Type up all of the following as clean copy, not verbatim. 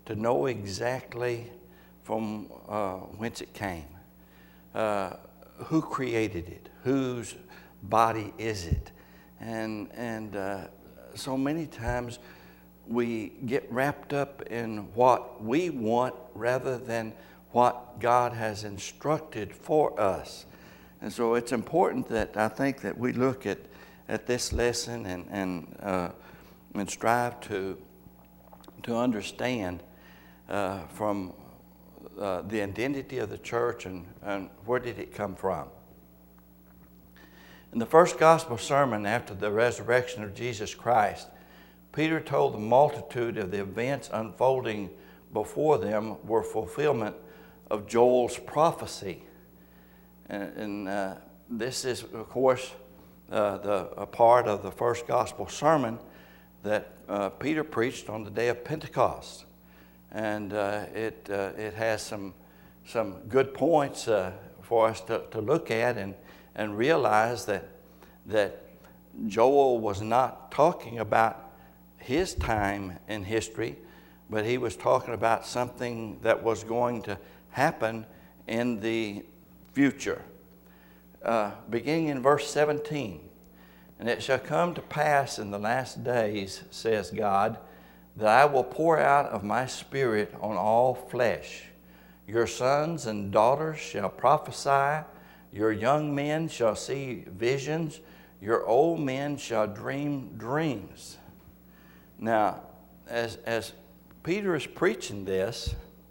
to know exactly from whence it came. Who created it? Whose body is it? And so many times we get wrapped up in what we want rather than what God has instructed for us. And so it's important that I think that we look at this lesson and strive to understand from the identity of the church and where did it come from. In the first gospel sermon after the resurrection of Jesus Christ, Peter told the multitude of the events unfolding before them were fulfillment of Joel's prophecy. And this is, of course, a part of the first gospel sermon that Peter preached on the day of Pentecost. And it has some good points for us to look at and realize that Joel was not talking about his time in history, but he was talking about something that was going to happen in the future. Beginning in verse 17, "And it shall come to pass in the last days, says God, that I will pour out of my Spirit on all flesh. Your sons and daughters shall prophesy, your young men shall see visions, your old men shall dream dreams." Now, as Peter is preaching this,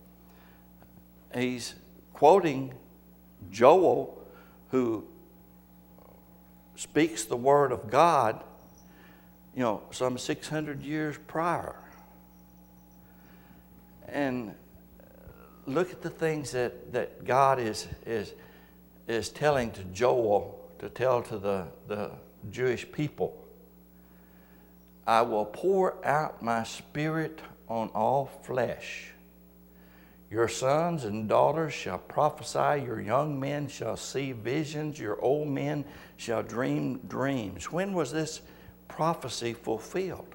he's quoting Joel, who speaks the word of God, some 600 years prior. And look at the things that God is telling to Joel to tell to the Jewish people. "I will pour out my Spirit on all flesh. Your sons and daughters shall prophesy, your young men shall see visions, your old men shall dream dreams." When was this prophecy fulfilled?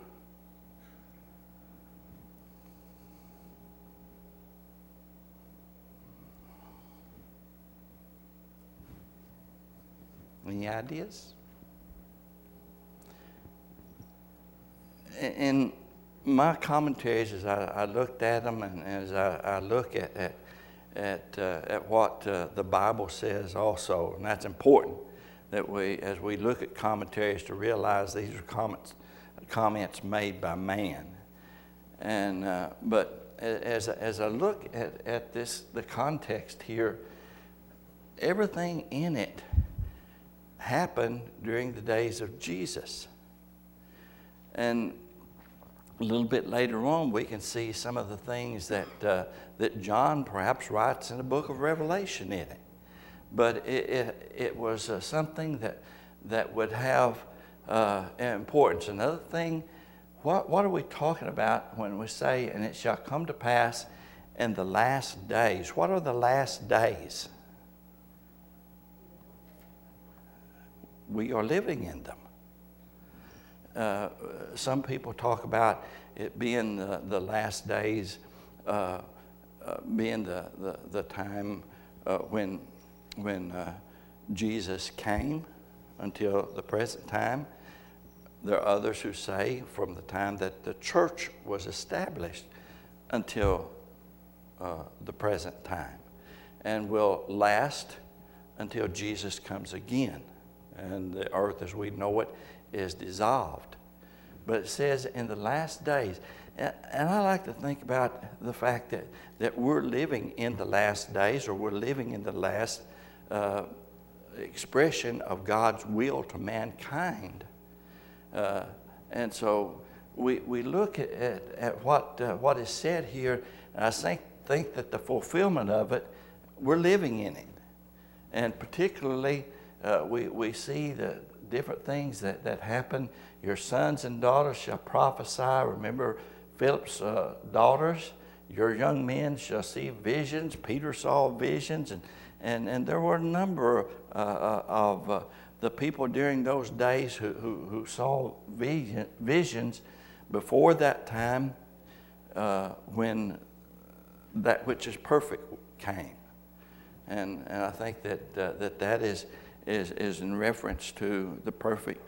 Any ideas? In my commentaries, as I looked at them, and as I look at what the Bible says also, and that's important that as we look at commentaries, to realize these are comments made by man. And but as I look at this, the context here, everything in it happened during the days of Jesus. And a little bit later on, we can see some of the things that John perhaps writes in the book of Revelation in it. But it was something that would have importance. Another thing, what are we talking about when we say, "And it shall come to pass in the last days"? What are the last days? We are living in them. Some people talk about it being the last days, being the time when Jesus came until the present time. There are others who say from the time that the church was established until the present time, and will last until Jesus comes again and the earth as we know it is dissolved. But it says in the last days. And I like to think about the fact that we're living in the last days, or we're living in the last expression of God's will to mankind. And so we look at what is said here, and I think that the fulfillment of it, we're living in it. And particularly, we see the different things that happen. Your sons and daughters shall prophesy. Remember Philip's daughters. Your young men shall see visions. Peter saw visions, and there were a number of the people during those days who saw visions before that time when that which is perfect came. And I think that that is in reference to the perfect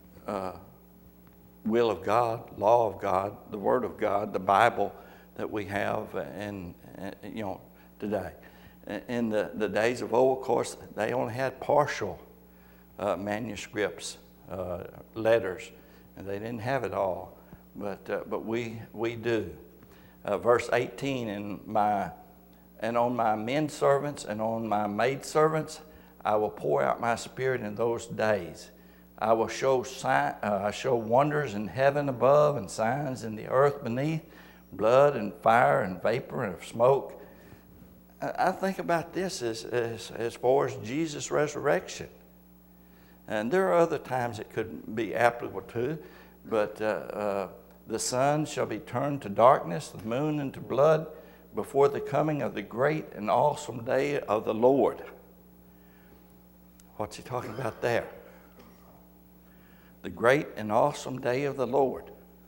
will of God, law of God, the Word of God, the Bible that we have, and today. In the days of old, of course, they only had partial manuscripts, letters, and they didn't have it all. But we do. Verse 18, and on my men servants and on my maid servants I will pour out my spirit in those days. I will show wonders in heaven above and signs in the earth beneath, blood and fire and vapor and smoke. I think about this as far as Jesus' resurrection. And there are other times it could be applicable to, but the sun shall be turned to darkness, the moon into blood, before the coming of the great and awesome day of the Lord. What's he talking about there? The great and awesome day of the Lord.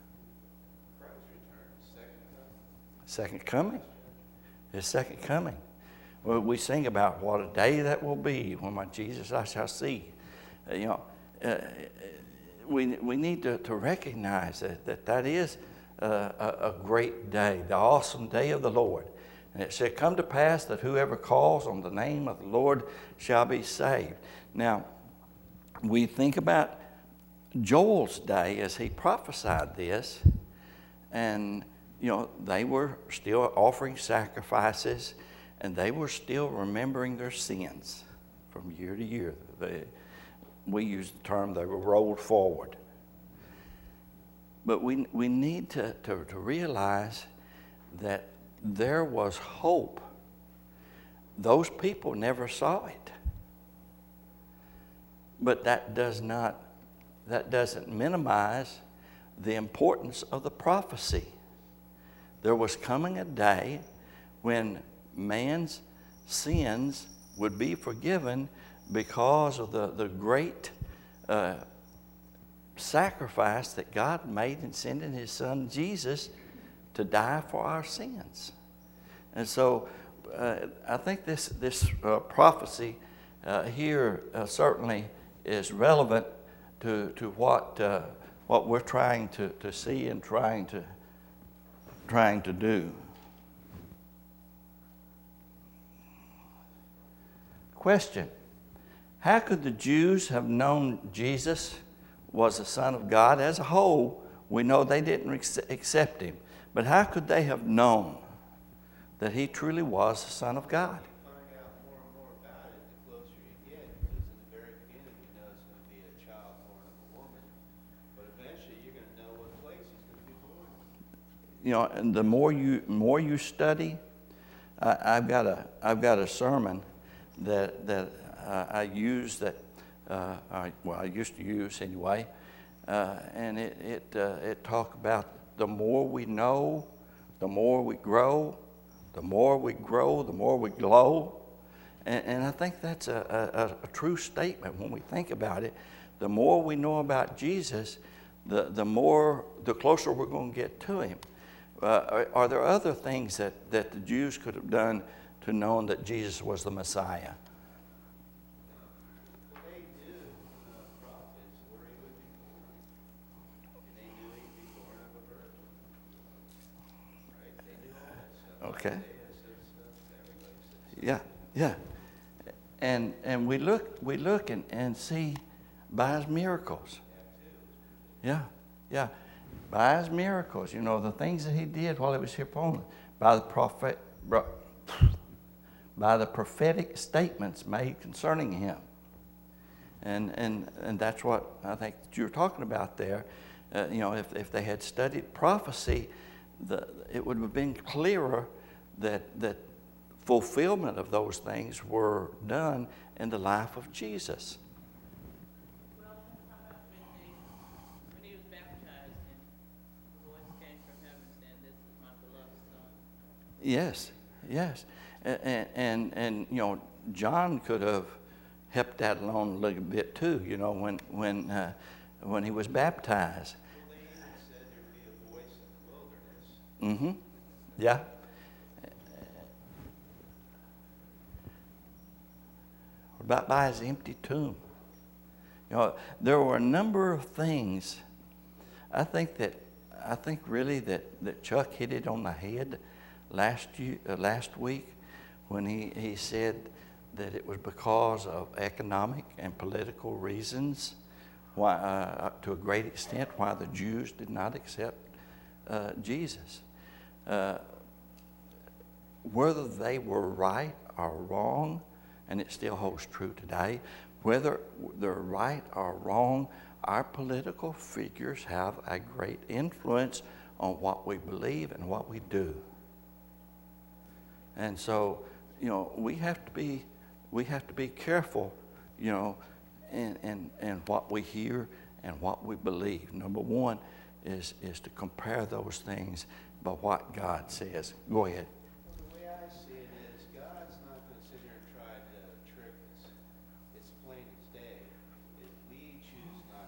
Second coming. His second coming. Well, we sing about what a day that will be when my Jesus I shall see. We need to recognize that is a great day, the awesome day of the Lord. And it said, come to pass that whoever calls on the name of the Lord shall be saved. Now, we think about Joel's day as he prophesied this, and they were still offering sacrifices, and they were still remembering their sins from year to year. We use the term they were rolled forward. But we need to realize that there was hope. Those people never saw it. But that doesn't minimize the importance of the prophecy. There was coming a day when man's sins would be forgiven because of the great sacrifice that God made in sending his son Jesus to die for our sins. And so I think this prophecy here certainly is relevant to what we're trying to see and trying to do. Question: how could the Jews have known Jesus was the Son of God? As a whole, we know they didn't accept him. But how could they have known that he truly was the Son of God? You find out more and more about it the closer you get, because in the very beginning you know it's going to be a child born of a woman, but eventually you're going to know what place he's going to be born. And the more you study, I've got a sermon that I use that I used to use anyway, and it talked about the more we know, the more we grow, the more we grow, the more we glow, and I think that's a true statement when we think about it. The more we know about Jesus, the closer we're going to get to him. Are there other things that the Jews could have done to know that Jesus was the Messiah? They knew prophets where he would be born, and they knew he'd be born of a virgin. Right? They knew all that stuff. Okay. Everybody says. Yeah. And we look and see by his miracles. Yeah. By his miracles, the things that he did while he was here upon earth, by the prophetic statements made concerning him. And that's what I think that you were talking about there. If they had studied prophecy, it would have been clearer that fulfillment of those things were done in the life of Jesus. Well, how about when he was baptized and the voice came from heaven saying, "This is my beloved son"? Yes. And John could have helped that along a little bit too, when he was baptized. Well, they even said there'd be a voice in the wilderness. Yeah. by his empty tomb. You know, there were a number of things. I think really that Chuck hit it on the head last week when he said that it was because of economic and political reasons why, to a great extent, why the Jews did not accept Jesus. Whether they were right or wrong, and it still holds true today, whether they're right or wrong, our political figures have a great influence on what we believe and what we do. And so, you know, we have to be careful, you know, in what we hear and what we believe. Number one is to compare those things by what God says. Go ahead. Well, the way I see it is, God's not going to sit here and try to trick us. It's plain as day. We choose not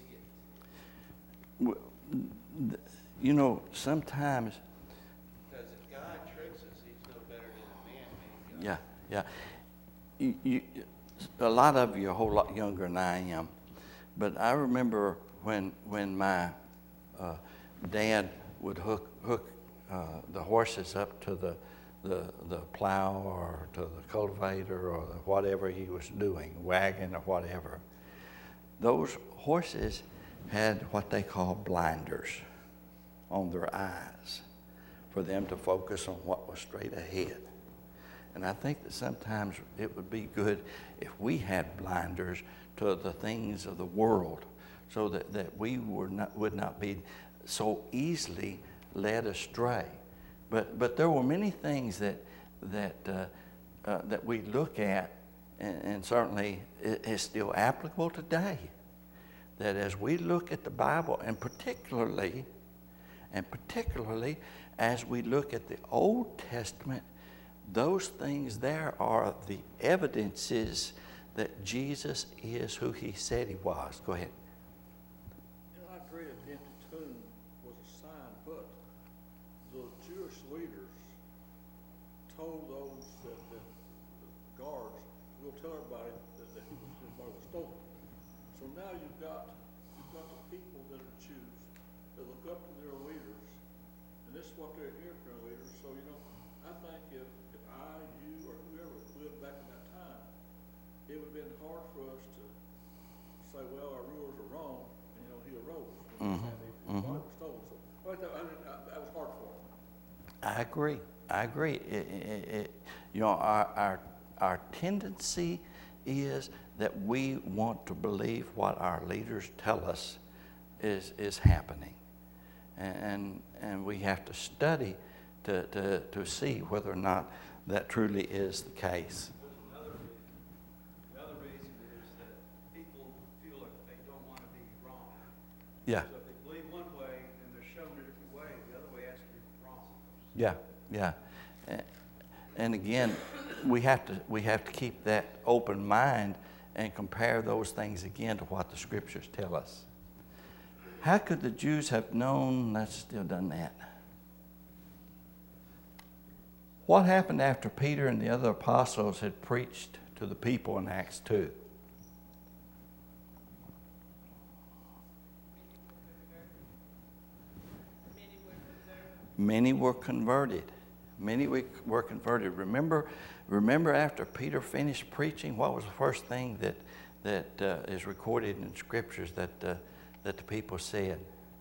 to see it. You know, sometimes. Because if God tricks us, he's no better than a man-made God. Yeah. A lot of you are a whole lot younger than I am, but I remember when my dad would hook the horses up to the plow or to the cultivator or whatever he was doing, wagon or whatever. Those horses had what they call blinders on their eyes for them to focus on what was straight ahead. And I think that sometimes it would be good if we had blinders to the things of the world so that we would not be so easily led astray. But there were many things that we look at, and certainly it is still applicable today, that as we look at the Bible, and particularly as we look at the Old Testament, those things there are the evidences that Jesus is who he said he was. Go ahead. I agree that the empty tomb was a sign, but the Jewish leaders told those that the guards, we'll tell everybody that his body was stolen. So now you've got the people that are Jews that look up to their leaders, and this is what they're hearing from their leaders. So, you know, I think if I, you, or whoever lived back in that time, it would have been hard for us to say, well, our rulers are wrong, and, you know, he arose. His body was stolen. So that was hard for him. I agree. You know, our tendency is that we want to believe what our leaders tell us is happening, and we have to study to see whether or not that truly is the case. The other reason is that people feel like they don't want to be wrong. Yeah. So if they believe one way and they're shown a different way, the other way has to be wrong. Yeah. And again, we have to keep that open mind and compare those things again to what the scriptures tell us. How could the Jews have known? That's still done that. What happened after Peter and the other apostles had preached to the people in Acts 2? Many were converted. Many were converted. Remember after Peter finished preaching, what was the first thing that is recorded in scriptures that the people said?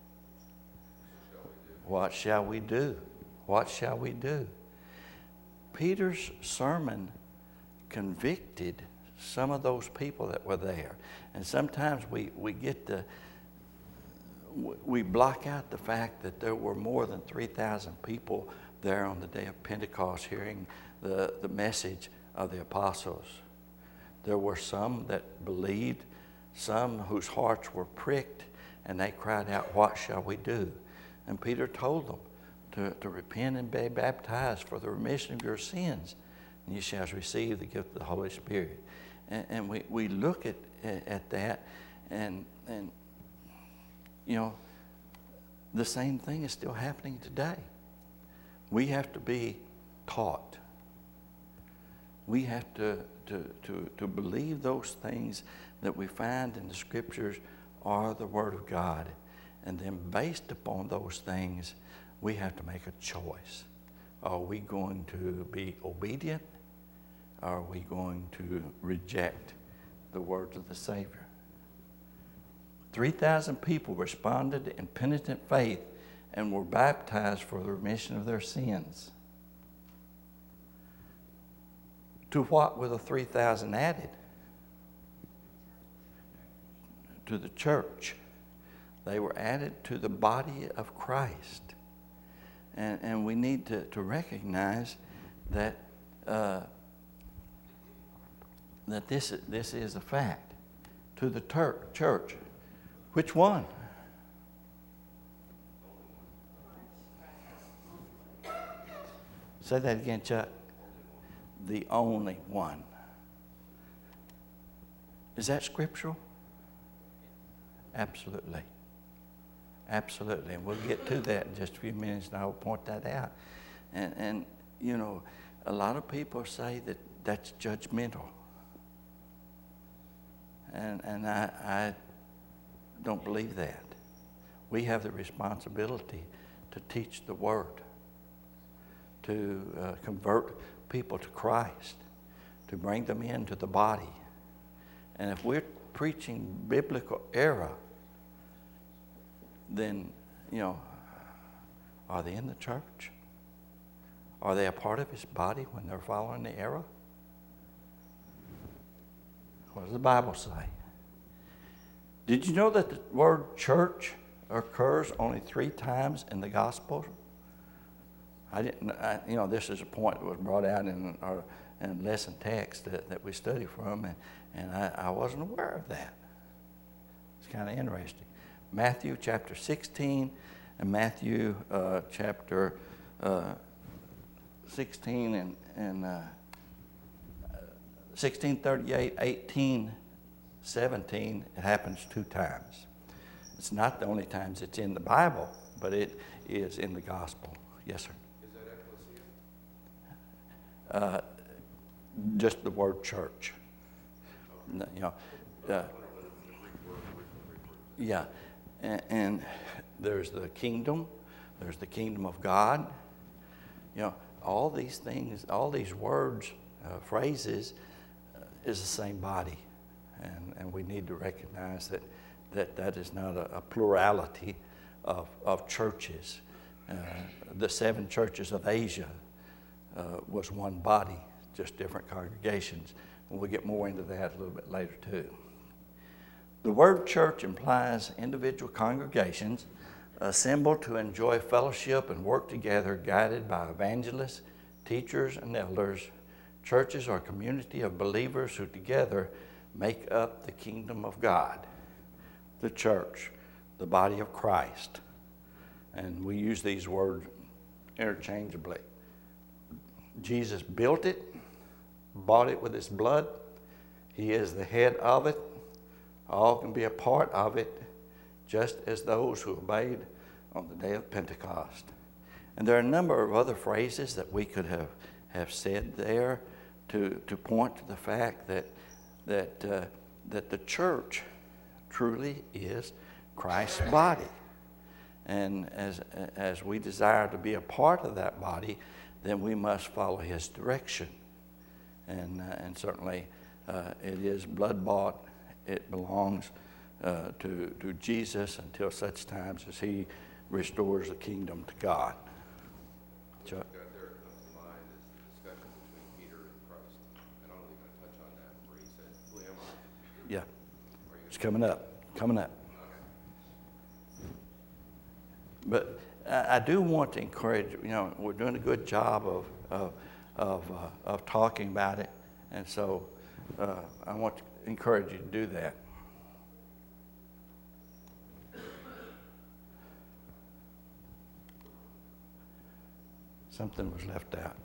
What shall we do? What shall we do? Peter's sermon convicted some of those people that were there. And sometimes we block out the fact that there were more than 3,000 people there on the day of Pentecost hearing the message of the apostles. There were some that believed, some whose hearts were pricked, and they cried out, "What shall we do?" And Peter told them to repent and be baptized for the remission of your sins, and you shall receive the gift of the Holy Spirit. And we look at that, and you know, the same thing is still happening today. We have to be taught. We have to believe those things that we find in the Scriptures are the Word of God. And then based upon those things, we have to make a choice. Are we going to be obedient? Or are we going to reject the words of the Savior? 3,000 people responded in penitent faith and were baptized for the remission of their sins. To what were the 3,000 added? To the church. They were added to the body of Christ. And we need to recognize that that this is a fact. To the church. Which one? Say that again, Chuck. The only one. Is that scriptural? Absolutely. Absolutely. And we'll get to that in just a few minutes, and I'll point that out. And you know, a lot of people say that that's judgmental. And I don't believe that. We have the responsibility to teach the Word, to convert people to Christ, to bring them into the body. And if we're preaching biblical error, then, you know, are they in the church? Are they a part of His body when they're following the error? What does the Bible say? Did you know that the word church occurs only 3 times in the Gospels? You know, this is a point that was brought out in our lesson text that we study from, and I wasn't aware of that. It's kind of interesting. Matthew chapter 16 and Matthew chapter 16 and 16:38, 18:17, it happens 2 times. It's not the only times it's in the Bible, but it is in the gospel. Yes, sir. Is that ecclesia? Just the word church. You know, yeah, and there's the kingdom of God. You know, all these things, all these words, phrases, is the same body, and we need to recognize that is not a plurality of churches. The 7 churches of Asia was one body, just different congregations. And we'll get more into that a little bit later too. The word church implies individual congregations assembled to enjoy fellowship and work together, guided by evangelists, teachers, and elders. Churches are a community of believers who together make up the kingdom of God. The church, the body of Christ. And we use these words interchangeably. Jesus built it, bought it with His blood. He is the head of it. All can be a part of it, just as those who obeyed on the day of Pentecost. And there are a number of other phrases that we could have said there to point to the fact that the church truly is Christ's body. And as we desire to be a part of that body, then we must follow His direction. And certainly it is blood-bought. It belongs to Jesus until such times as He restores the kingdom to God. Chuck? There comes to mind is the discussion between Peter and Christ. And I'm only going to touch on that where He said, "Who am I?" Yeah. It's coming up. But I do want to encourage, you know, we're doing a good job of talking about it. And so I want to encourage you to do that. Something was left out.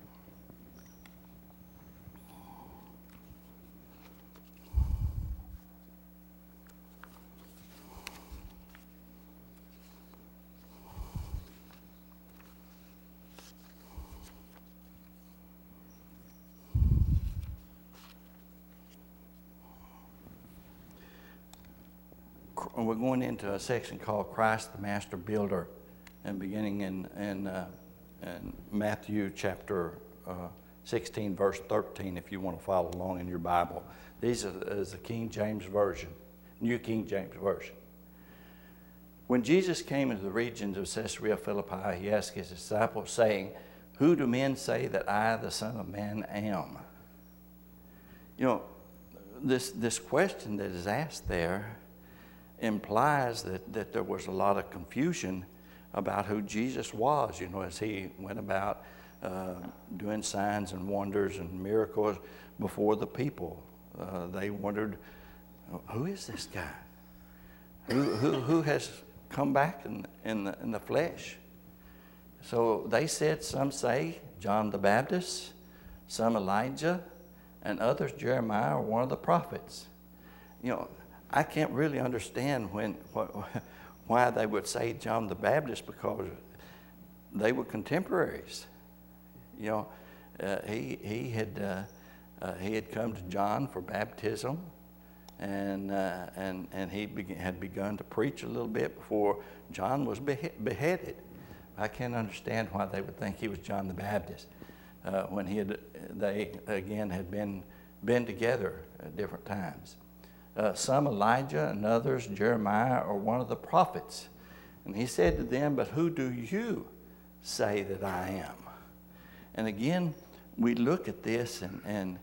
we're going into a section called Christ the Master Builder, and beginning in Matthew chapter 16, verse 13, if you want to follow along in your Bible. These is the King James Version, New King James Version. When Jesus came into the regions of Caesarea Philippi, he asked his disciples, saying, "Who do men say that I, the Son of Man, am?" You know, this question that is asked there implies that there was a lot of confusion about who Jesus was, you know, as he went about doing signs and wonders and miracles before the people. They wondered, who is this guy? Who has come back in the flesh? So they said, some say John the Baptist, some Elijah, and others Jeremiah or one of the prophets. You know, I can't really understand why they would say John the Baptist, because they were contemporaries. You know, he had come to John for baptism, and he had begun to preach a little bit before John was beheaded. I can't understand why they would think he was John the Baptist when they again had been together at different times. Some Elijah and others Jeremiah or one of the prophets. And he said to them, "But who do you say that I am?" And again, we look at this, and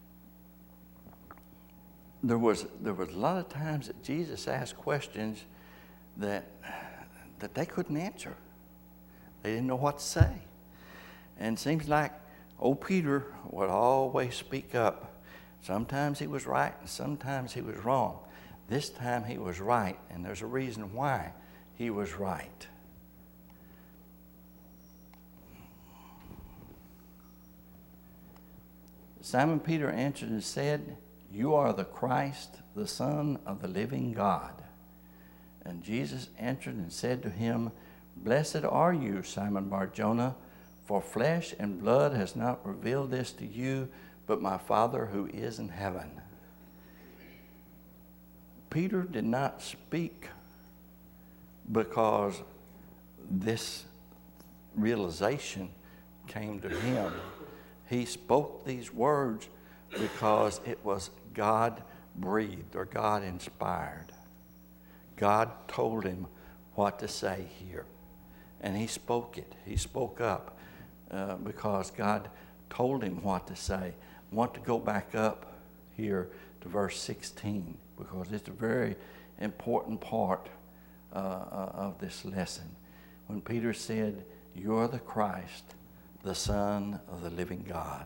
there was a lot of times that Jesus asked questions that they couldn't answer. They didn't know what to say. And it seems like old Peter would always speak up. Sometimes he was right and sometimes he was wrong. This time he was right, and there's a reason why he was right. Simon Peter answered and said, "You are the Christ, the Son of the living God." And Jesus answered and said to him, "Blessed are you, Simon Bar-Jonah, for flesh and blood has not revealed this to you, but my Father who is in heaven." Peter did not speak because this realization came to him. He spoke these words because it was God-breathed or God-inspired. God told him what to say here, and he spoke it. He spoke up because God told him what to say. I want to go back up here to verse 16 because it's a very important part of this lesson. When Peter said, "You are the Christ, the Son of the living God."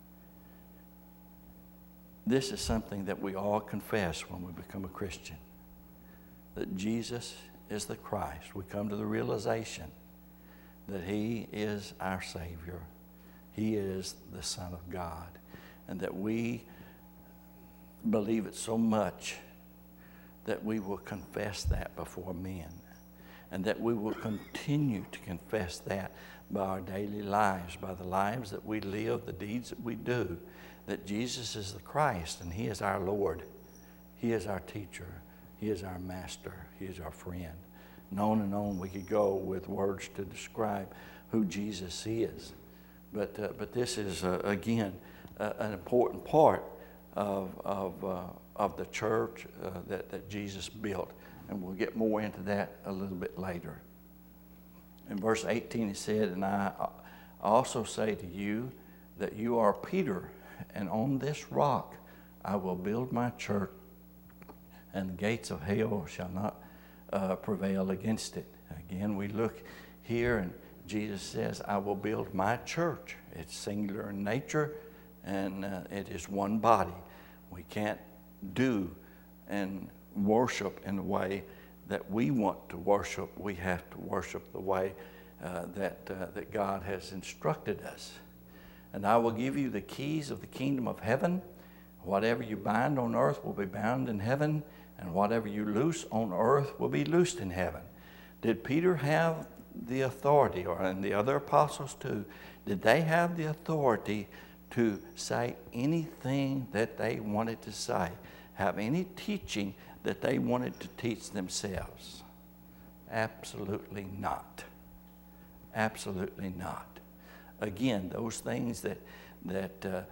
This is something that we all confess when we become a Christian, that Jesus is the Christ. We come to the realization that he is our Savior. He is the Son of God. And that we believe it so much that we will confess that before men. And that we will continue to confess that by our daily lives, by the lives that we live, the deeds that we do, that Jesus is the Christ and he is our Lord. He is our teacher. He is our master. He is our friend. And on we could go with words to describe who Jesus is. But this is, again, an important part of the church that Jesus built. And we'll get more into that a little bit later. In verse 18 it said, "And I also say to you that you are Peter, and on this rock I will build my church, and the gates of hell shall not prevail against it." Again, we look here, and Jesus says, "I will build my church." It's singular in nature, and it is one body. We can't do and worship in the way that we want to worship. We have to worship the way that God has instructed us. "And I will give you the keys of the kingdom of heaven. Whatever you bind on earth will be bound in heaven, and whatever you loose on earth will be loosed in heaven." Did Peter have the authority, and the other apostles too, did they have the authority to say anything that they wanted to say, have any teaching that they wanted to teach themselves? Absolutely not. Absolutely not. Again, those things that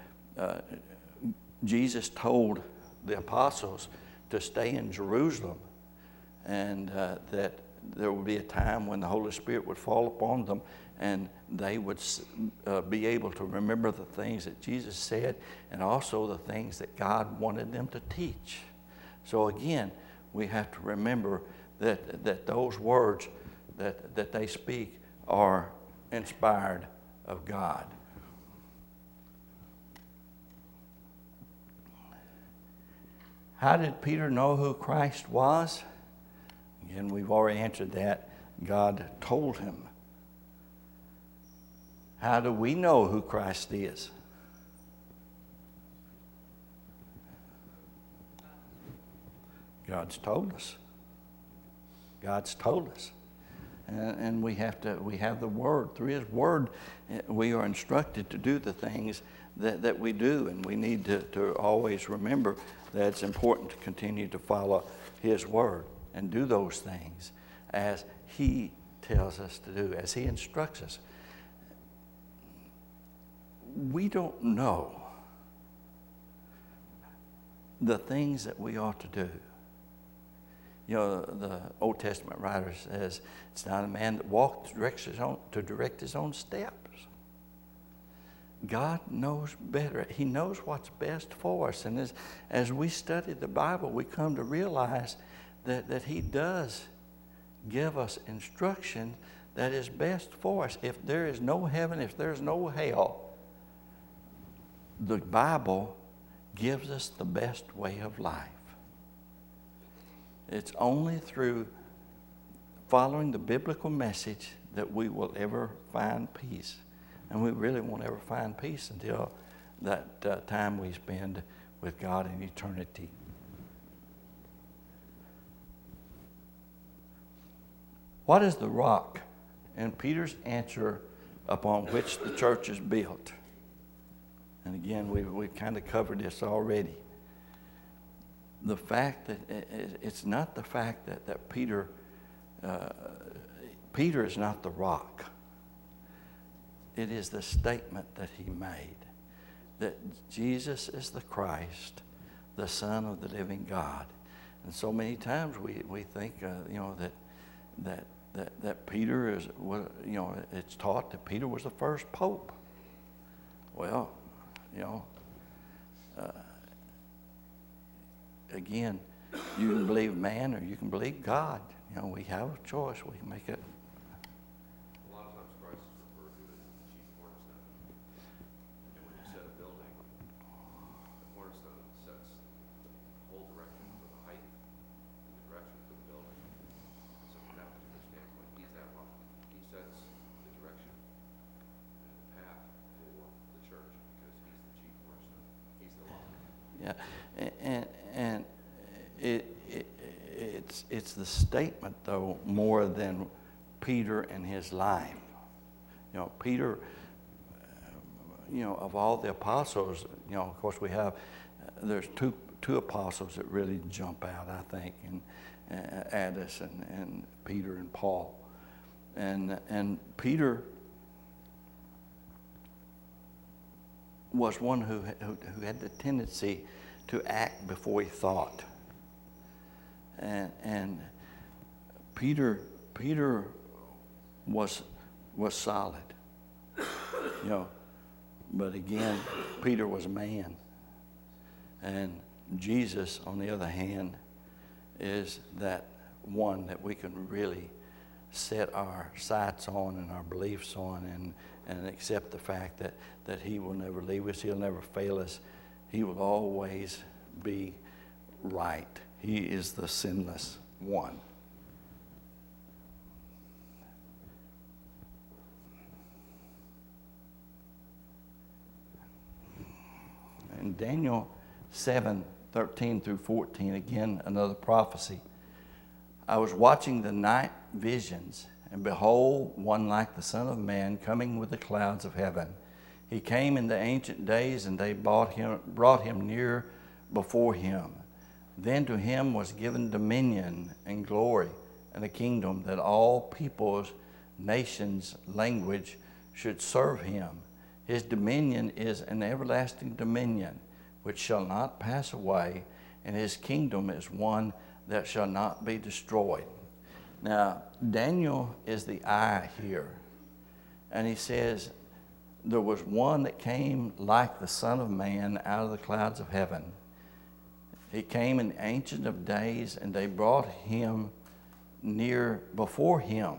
Jesus told the apostles to stay in Jerusalem, and that there would be a time when the Holy Spirit would fall upon them and they would be able to remember the things that Jesus said and also the things that God wanted them to teach. So again, we have to remember that those words that they speak are inspired of God. How did Peter know who Christ was? Again, we've already answered that. God told him. How do we know who Christ is? God's told us. God's told us. And we have the Word. Through His Word, we are instructed to do the things that we do. And we need to always remember that it's important to continue to follow His Word and do those things as He tells us to do, as He instructs us. We don't know the things that we ought to do. You know, the Old Testament writer says, it's not a man that walks to direct his own steps. God knows better. He knows what's best for us. And as we study the Bible, we come to realize that He does give us instruction that is best for us. If there is no heaven, if there's no hell, the Bible gives us the best way of life. It's only through following the biblical message that we will ever find peace. And we really won't ever find peace until that time we spend with God in eternity. What is the rock? And Peter's answer upon which the church is built. And again, we've kind of covered this already. The fact that it's not the fact that Peter is not the rock. It is the statement that he made that Jesus is the Christ, the Son of the living God. And so many times we think that Peter is, it's taught that Peter was the first pope. Well, again, you can believe man or you can believe God. We have a choice. We can make it. A lot of times Christ is referred to as the chief cornerstone. And when you set a building, the cornerstone sets the whole direction for the height and the direction for the building. So from that particular standpoint, He's that rock. He sets the direction and the path for the church because He's the chief cornerstone. He's the rock. Yeah, and it's the statement though more than Peter and his life. Peter, of all the apostles, of course we have there's two apostles that really jump out, I think, and Addis and Peter and Paul, and Peter was one who had the tendency to act before he thought. And Peter was solid, but again, Peter was a man. And Jesus, on the other hand, is that one that we can really set our sights on and our beliefs on and accept the fact that He will never leave us, He'll never fail us. He will always be right. He is the sinless one. In Daniel 7:13 through 14, again, another prophecy. I was watching the night visions, and behold, one like the Son of Man coming with the clouds of heaven. He came in the ancient days, and they brought him near before Him. Then to him was given dominion and glory and a kingdom, that all peoples, nations, language should serve him. His dominion is an everlasting dominion which shall not pass away, and his kingdom is one that shall not be destroyed. Now, Daniel is the I here. And he says, there was one that came like the Son of Man out of the clouds of heaven. He came in the Ancient of Days, and they brought him near before him.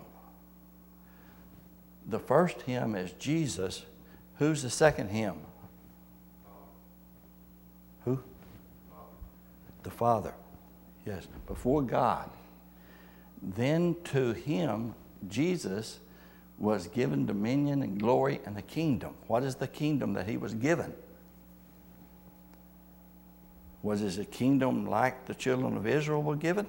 The first hymn is Jesus. Who's the second hymn? Who? The Father. Yes, before God. Then to him, Jesus, was given dominion and glory and a kingdom. What is the kingdom that he was given? Was it a kingdom like the children of Israel were given?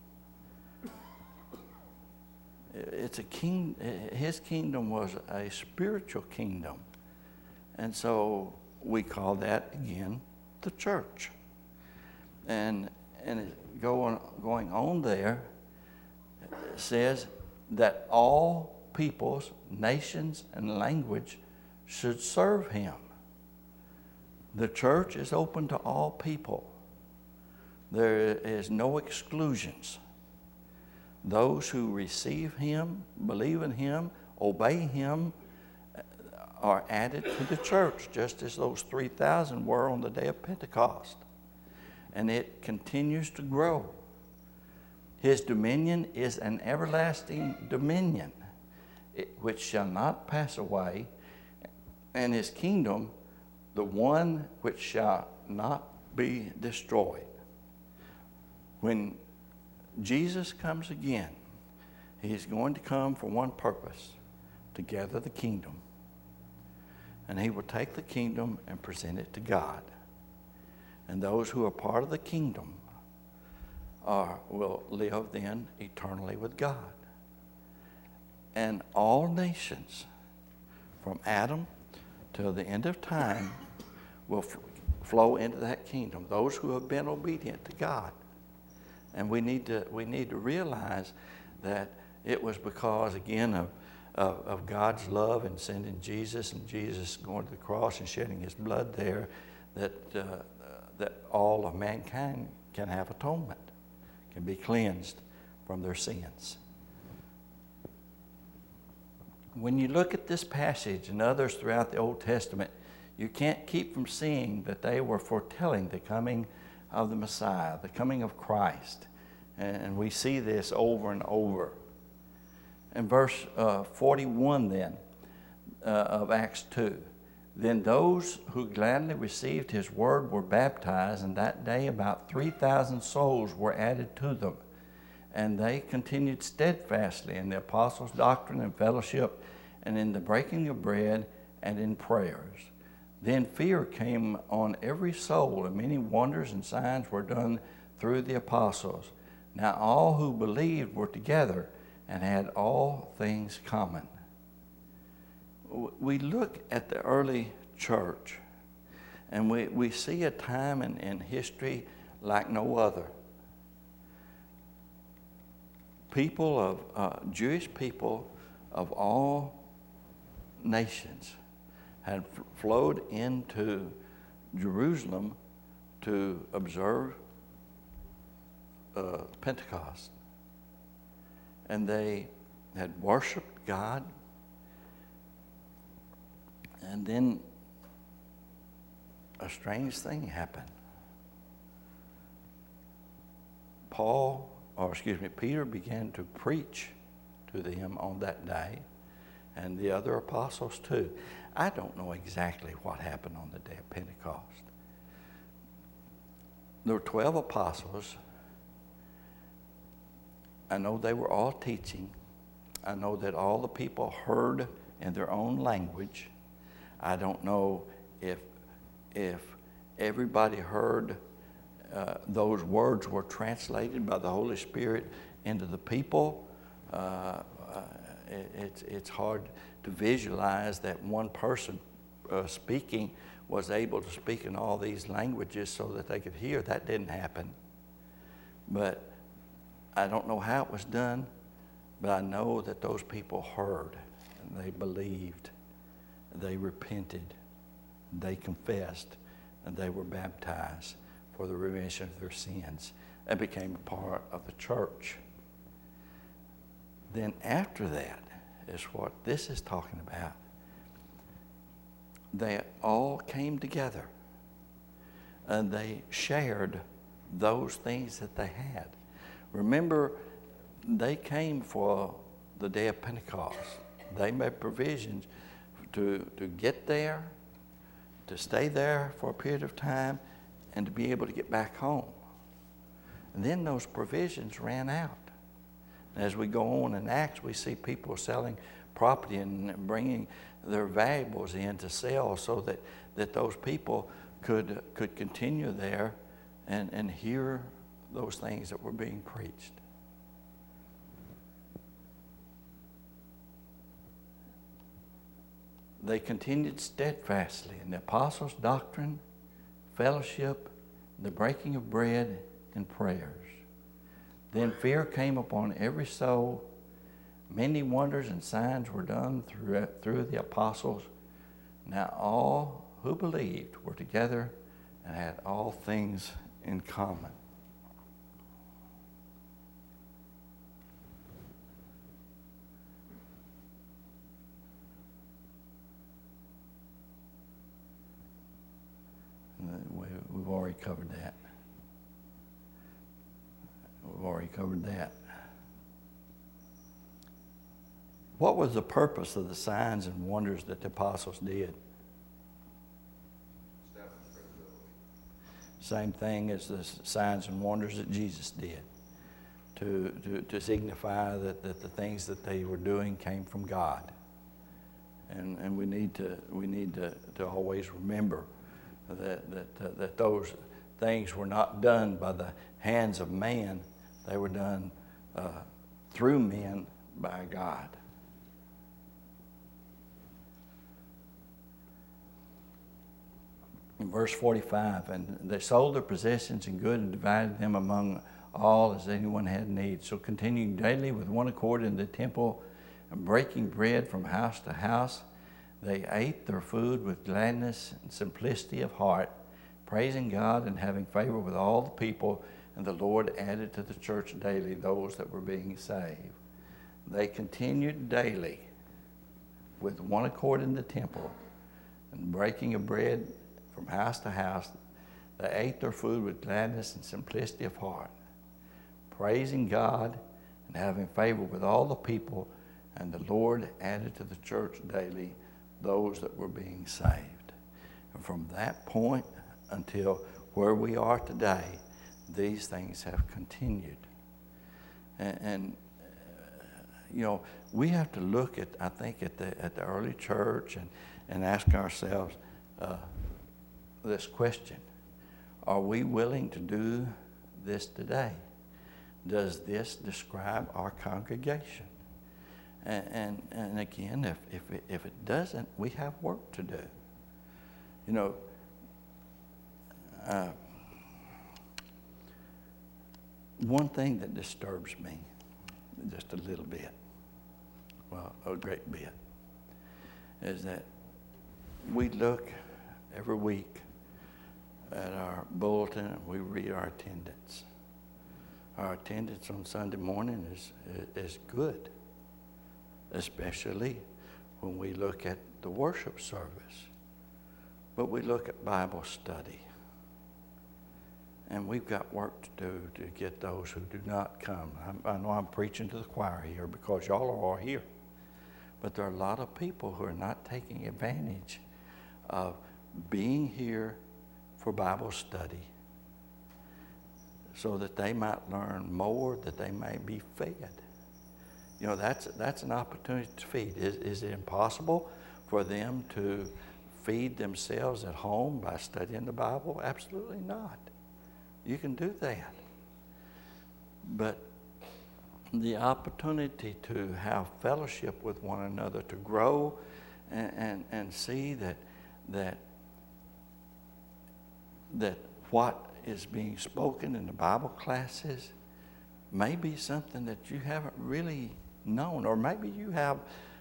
It's a king. His kingdom was a spiritual kingdom. And so we call that, again, the church. And going on there, it says that all peoples, nations, and language should serve him. The church is open to all people. There is no exclusions. Those who receive him, believe in him, obey him, are added to the church, just as those 3,000 were on the day of Pentecost. And it continues to grow. His dominion is an everlasting dominion, which shall not pass away, and his kingdom, the one which shall not be destroyed. When Jesus comes again, he's going to come for one purpose, to gather the kingdom. And he will take the kingdom and present it to God. And those who are part of the kingdom will live then eternally with God. And all nations, from Adam till the end of time, will flow into that kingdom. Those who have been obedient to God. And we need to realize that it was because, again, of God's love in sending Jesus, and Jesus going to the cross and shedding his blood there, that all of mankind can have atonement, can be cleansed from their sins. When you look at this passage and others throughout the Old Testament, you can't keep from seeing that they were foretelling the coming of the Messiah, the coming of Christ. And we see this over and over. In verse 41 then of Acts 2, then those who gladly received his word were baptized, and that day about 3,000 souls were added to them. And they continued steadfastly in the apostles' doctrine and fellowship, and in the breaking of bread and in prayers. Then fear came on every soul, and many wonders and signs were done through the apostles. Now all who believed were together and had all things common. We look at the early church, and we see a time in history like no other. People of Jewish people of all nations had flowed into Jerusalem to observe Pentecost. And they had worshiped God. And then a strange thing happened. Peter began to preach to them on that day, and the other apostles too. I don't know exactly what happened on the day of Pentecost. There were 12 apostles. I know they were all teaching. I know that all the people heard in their own language. I don't know if everybody heard those words were translated by the Holy Spirit into the people. It's hard to visualize that one person speaking was able to speak in all these languages so that they could hear. That didn't happen. But I don't know how it was done, but I know that those people heard and they believed, they repented, they confessed, and they were baptized for the remission of their sins and became a part of the church. Then after that is what this is talking about. They all came together and they shared those things that they had. Remember, they came for the day of Pentecost. They made provisions to get there, to stay there for a period of time, and to be able to get back home. And then those provisions ran out. As we go on in Acts, we see people selling property and bringing their valuables in to sell so that those people could continue there and hear those things that were being preached. They continued steadfastly in the apostles' doctrine, fellowship, the breaking of bread, and prayers. Then fear came upon every soul. Many wonders and signs were done through the apostles. Now all who believed were together and had all things in common. We've already covered that. We've already covered that. What was the purpose of the signs and wonders that the apostles did? Same thing as the signs and wonders that Jesus did, to signify that the things that they were doing came from God. And we need to always remember that those things were not done by the hands of man. They were done through men by God. In verse 45, and they sold their possessions and goods and divided them among all as anyone had need. So continuing daily with one accord in the temple and breaking bread from house to house, they ate their food with gladness and simplicity of heart, praising God and having favor with all the people. And the Lord added to the church daily those that were being saved. They continued daily with one accord in the temple and breaking of bread from house to house. They ate their food with gladness and simplicity of heart, praising God and having favor with all the people. And the Lord added to the church daily those that were being saved. And from that point until where we are today, these things have continued. And you know, we have to look at, I think, at the early church and ask ourselves this question: are we willing to do this today? Does this describe our congregation? And again, if it doesn't, we have work to do. You know, one thing that disturbs me just a little bit, well, a great bit, is that we look every week at our bulletin and we read our attendance. Our attendance on Sunday morning is good, especially when we look at the worship service. But we look at Bible study. And we've got work to do to get those who do not come. I know I'm preaching to the choir here because y'all are all here. But there are a lot of people who are not taking advantage of being here for Bible study so that they might learn more, that they may be fed. You know, that's an opportunity to feed. Is it impossible for them to feed themselves at home by studying the Bible? Absolutely not. You can do that. But the opportunity to have fellowship with one another, to grow and see that what is being spoken in the Bible classes may be something that you haven't really known, or maybe you have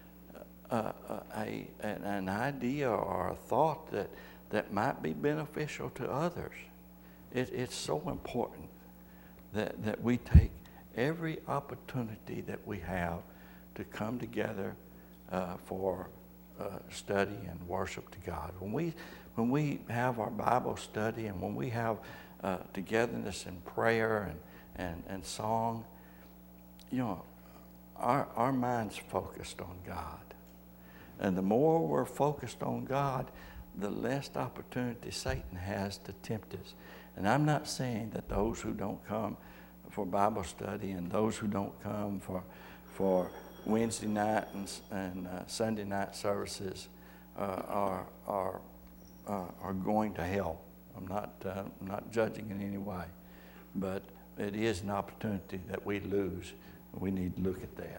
an idea or a thought that might be beneficial to others. It's so important that we take every opportunity that we have to come together for study and worship to God. When we have our Bible study and when we have togetherness in prayer and song, you know, our mind's focused on God. And the more we're focused on God, the less opportunity Satan has to tempt us. And I'm not saying that those who don't come for Bible study and those who don't come for Wednesday night and Sunday night services are going to hell. I'm not judging in any way, but it is an opportunity that we lose. We need to look at that.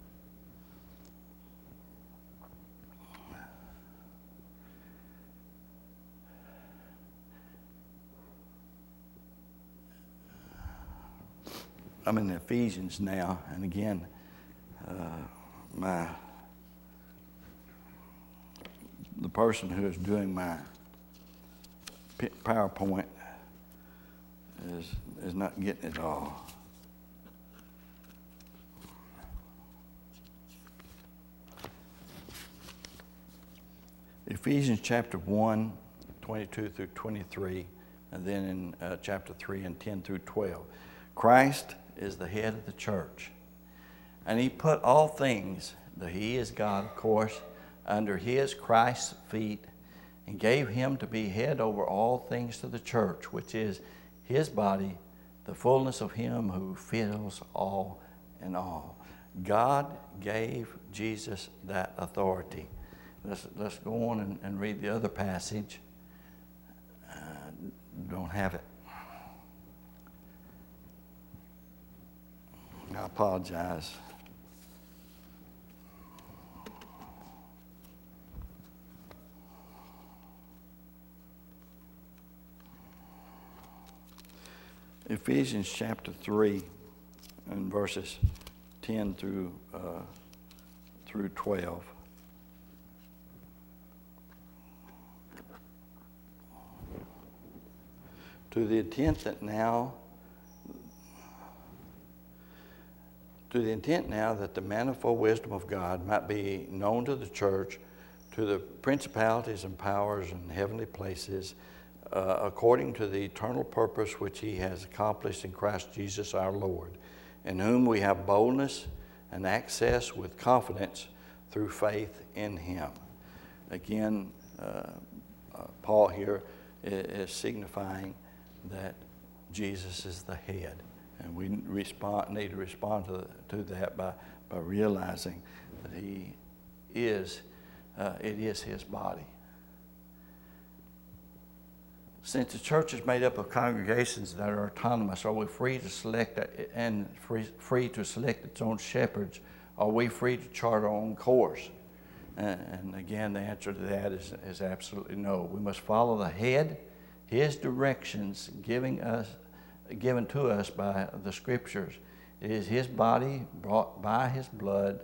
I'm in Ephesians now, and again, the person who is doing my PowerPoint is not getting it all. Ephesians chapter 1, 22 through 23, and then in chapter 3 and 10 through 12. Christ is the head of the church, and he put all things, that he is God, of course, under his, Christ's feet, and gave him to be head over all things to the church, which is his body, the fullness of him who fills all in all. God gave Jesus that authority. Let's go on and read the other passage. Don't have it. I apologize. Ephesians chapter 3 and verses 10 through 12. To the intent now that the manifold wisdom of God might be known to the church, to the principalities and powers in heavenly places, according to the eternal purpose which he has accomplished in Christ Jesus our Lord, in whom we have boldness and access with confidence through faith in him. Again, Paul here is signifying that Jesus is the head. And we need to respond to that by realizing that it is his body. Since the church is made up of congregations that are autonomous, are we free to select free to select its own shepherds? Are we free to chart our own course? And again, the answer to that is absolutely no. We must follow the head, his directions given to us by the Scriptures. It is his body bought by his blood.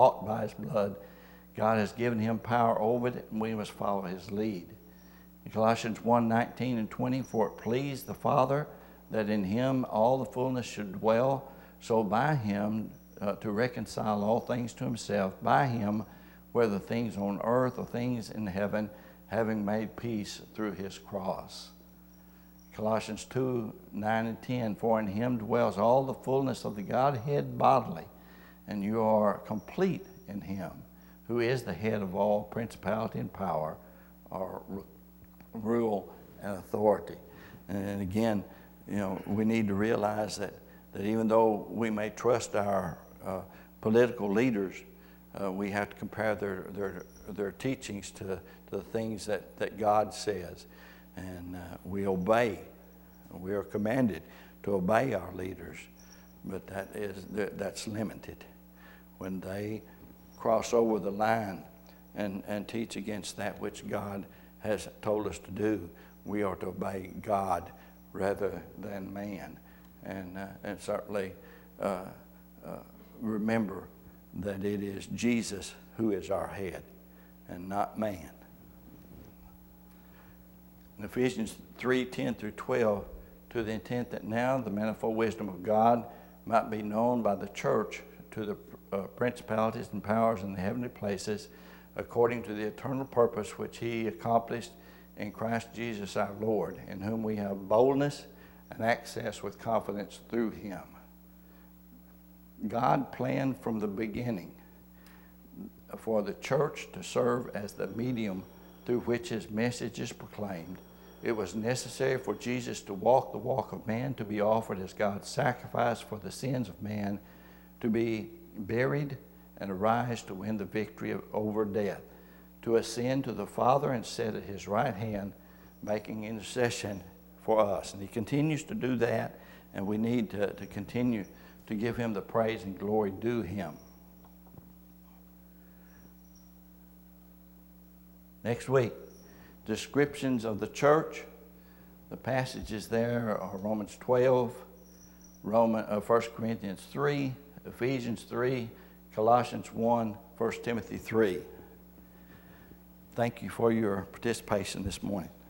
God has given him power over it, and we must follow his lead. In Colossians 1:19 and 20, for it pleased the Father that in him all the fullness should dwell, so by him to reconcile all things to himself, by him, whether things on earth or things in heaven, having made peace through his cross. Colossians 2:9 and 10, for in him dwells all the fullness of the Godhead bodily, and you are complete in him, who is the head of all principality and power, or rule and authority. And again, we need to realize that even though we may trust our political leaders, we have to compare their teachings to the things that God says. And we obey. We are commanded to obey our leaders, but that's limited. When they cross over the line and teach against that which God has told us to do, we are to obey God rather than man. And certainly remember that it is Jesus who is our head and not man. In Ephesians 3:10 through 12, to the intent that now the manifold wisdom of God might be known by the church to the principalities and powers in the heavenly places, according to the eternal purpose which he accomplished in Christ Jesus our Lord, in whom we have boldness and access with confidence through him. God planned from the beginning for the church to serve as the medium through which his message is proclaimed. It was necessary for Jesus to walk the walk of man, to be offered as God's sacrifice for the sins of man, to be buried and arise to win the victory over death, to ascend to the Father and sit at his right hand, making intercession for us. And he continues to do that, and we need to continue to give him the praise and glory due him. Next week, descriptions of the church. The passages there are Romans 12, 1 Corinthians 3, Ephesians 3, Colossians 1, 1 Timothy 3. Thank you for your participation this morning.